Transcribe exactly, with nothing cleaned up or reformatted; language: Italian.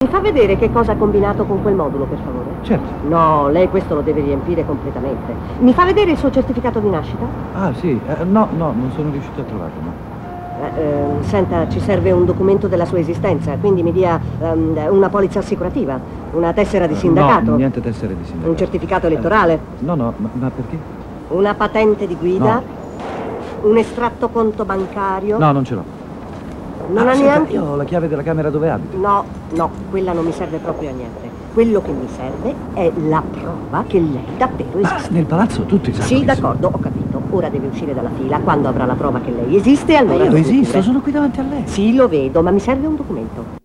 Mi fa vedere che cosa ha combinato con quel modulo, per favore? Certo. No, lei questo lo deve riempire completamente. Mi fa vedere il suo certificato di nascita? Ah, sì. Eh, no, no, non sono riuscito a trovarlo, no. Eh, eh, senta, ci serve un documento della sua esistenza, quindi mi dia um, una polizza assicurativa, una tessera di Eh, sindacato. No, niente tessere di sindacato. Un certificato elettorale? Eh, no, no, ma, ma perché? Una patente di guida? No. Un estratto conto bancario? No, non ce l'ho. Non ah, ha senta, neanche... io ho la chiave della camera dove abito. No, no, quella non mi serve proprio a niente. Quello che mi serve è la prova che lei davvero Ma esiste. nel palazzo tutti sanno Sì, che d'accordo, ho capito. Ora deve uscire dalla fila. Quando avrà la prova che lei esiste, sono- allora... Ma io lo esisto, pure. sono qui davanti a lei. Sì, lo vedo, ma mi serve un documento.